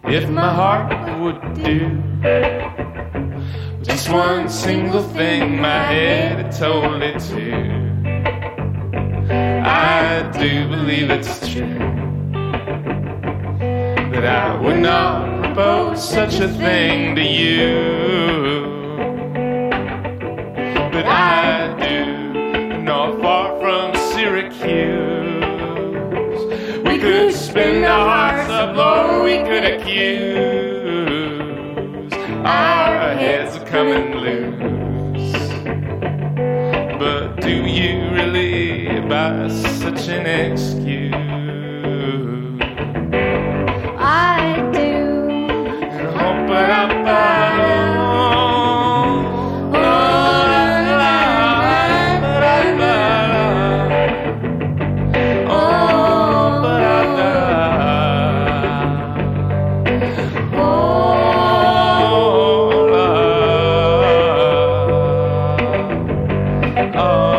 if my heart would do just one single thing my head had told it to. I do believe it's true that I would not propose such a thing to you. But I do, not far from Syracuse, we could spin our hearts up, or we could accuse our heads are coming loose. But do you really buy such an excuse? I do. But oh